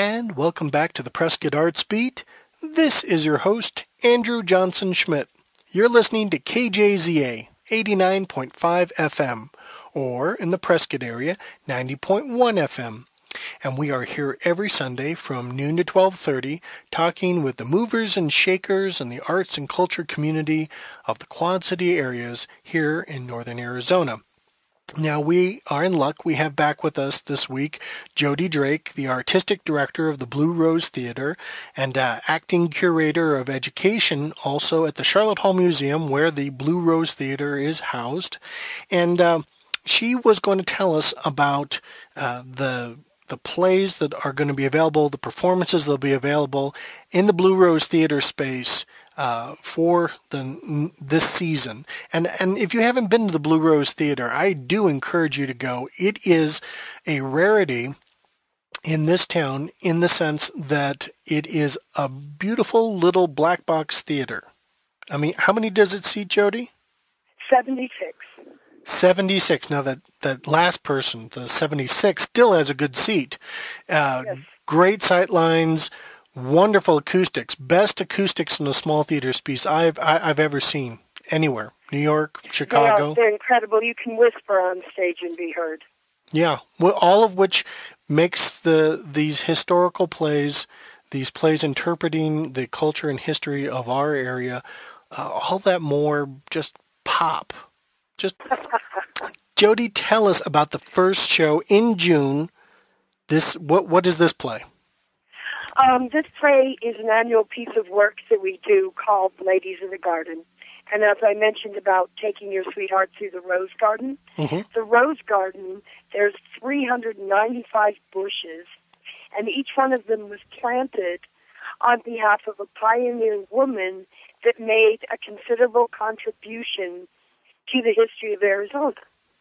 and welcome back to the Prescott Arts Beat. This is your host, Andrew Johnson Schmidt. You're listening to KJZA 89.5 FM, or in the Prescott area, 90.1 FM. And we are here every Sunday from noon to 12:30 talking with the movers and shakers in the arts and culture community of the Quad City areas here in northern Arizona. Now, we are in luck. We have back with us this week Jody Drake, the artistic director of the Blue Rose Theater and acting curator of education also at the Charlotte Hall Museum, where the Blue Rose Theater is housed. And she was going to tell us about the plays that are going to be available, the performances that will be available in the Blue Rose Theater space for this season. And if you haven't been to the Blue Rose Theater, I do encourage you to go. It is a rarity in this town in the sense that it is a beautiful little black box theater. I mean, how many does it seat, Jody? 76. 76. Now that last person, the 76, still has a good seat. Yes. Great sight lines, wonderful acoustics, best acoustics in a small theater space I've ever seen anywhere. New York, Chicago. They're incredible. You can whisper on stage and be heard. Yeah, well, all of which makes these historical plays, these plays interpreting the culture and history of our area, all that more just pop. Just Jody, tell us about the first show in June. What is this play? This play is an annual piece of work that we do called Ladies of the Garden. And as I mentioned about taking your sweetheart through the Rose Garden, the Rose Garden, there's 395 bushes, and each one of them was planted on behalf of a pioneer woman that made a considerable contribution to the history of Arizona.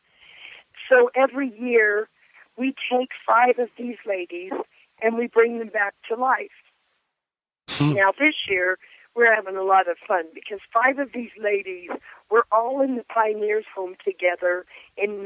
So every year, we take 5 of these ladies and we bring them back to life. Now, this year, we're having a lot of fun because 5 of these ladies were all in the Pioneers' Home together in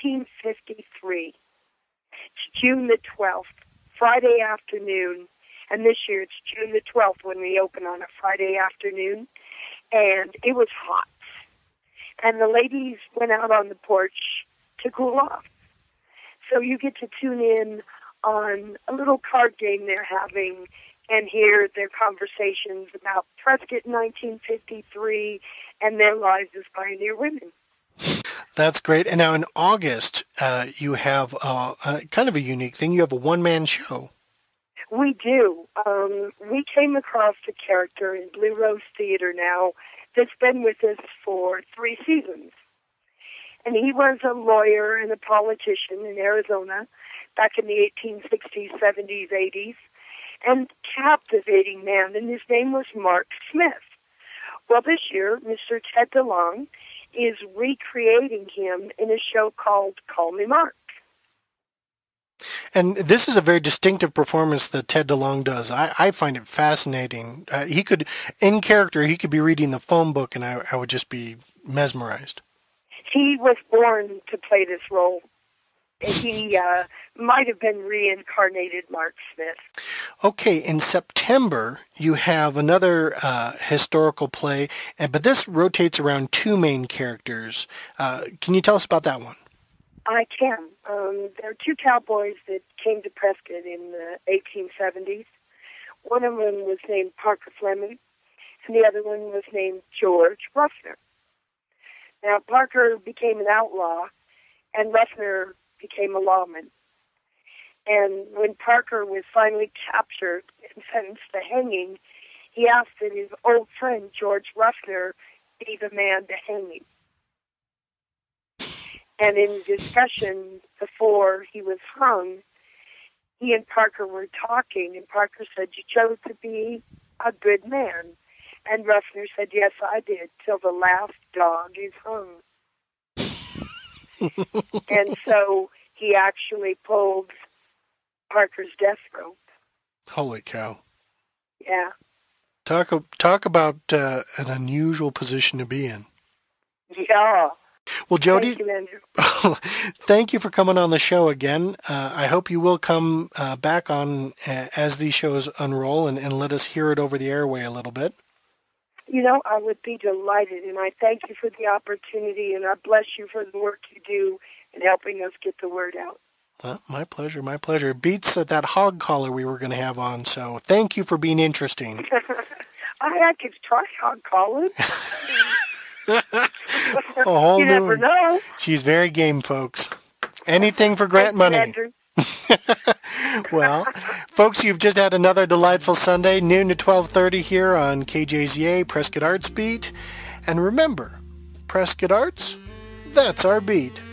1953. It's June the 12th, Friday afternoon, and this year it's June the 12th when we open on a Friday afternoon, and it was hot. And the ladies went out on the porch to cool off. So you get to tune in on a little card game they're having and hear their conversations about Prescott in 1953 and their lives as pioneer women. That's great. And now in August, you have kind of a unique thing. You have a one-man show. We do. We came across a character in Blue Rose Theater now that's been with us for 3 seasons. And he was a lawyer and a politician in Arizona back in the 1860s, 70s, 80s, and captivating man, and his name was Mark Smith. Well, this year, Mr. Ted DeLong is recreating him in a show called Call Me Mark. And this is a very distinctive performance that Ted DeLong does. I find it fascinating. He could be reading the phone book, and I would just be mesmerized. He was born to play this role. He might have been reincarnated Mark Smith. Okay, in September, you have another historical play, but this rotates around 2 main characters. Can you tell us about that one? I can. There are 2 cowboys that came to Prescott in the 1870s. One of them was named Parker Fleming, and the other one was named George Ruffner. Now, Parker became an outlaw, and Ruffner became a lawman. And when Parker was finally captured and sentenced to hanging, he asked that his old friend, George Ruffner, be the man to hang him. And in discussion before he was hung, he and Parker were talking, and Parker said, "You chose to be a good man." And Ruffner said, "Yes, I did, till the last dog is hung." And so he actually pulled Parker's death rope. Holy cow. Yeah. Talk about an unusual position to be in. Yeah. Well, Jody, Thank you, Andrew. thank you for coming on the show again. I hope you will come back on as these shows unroll and let us hear it over the airway a little bit. I would be delighted, and I thank you for the opportunity, and I bless you for the work you do in helping us get the word out. My pleasure, my pleasure. It beats that hog collar we were going to have on, so thank you for being interesting. I could try hog collar. You never know. She's very game, folks. Anything for Grant money. Well, folks, you've just had another delightful Sunday, noon to 12:30 here on KJZA Prescott Arts Beat. And remember, Prescott Arts, that's our beat.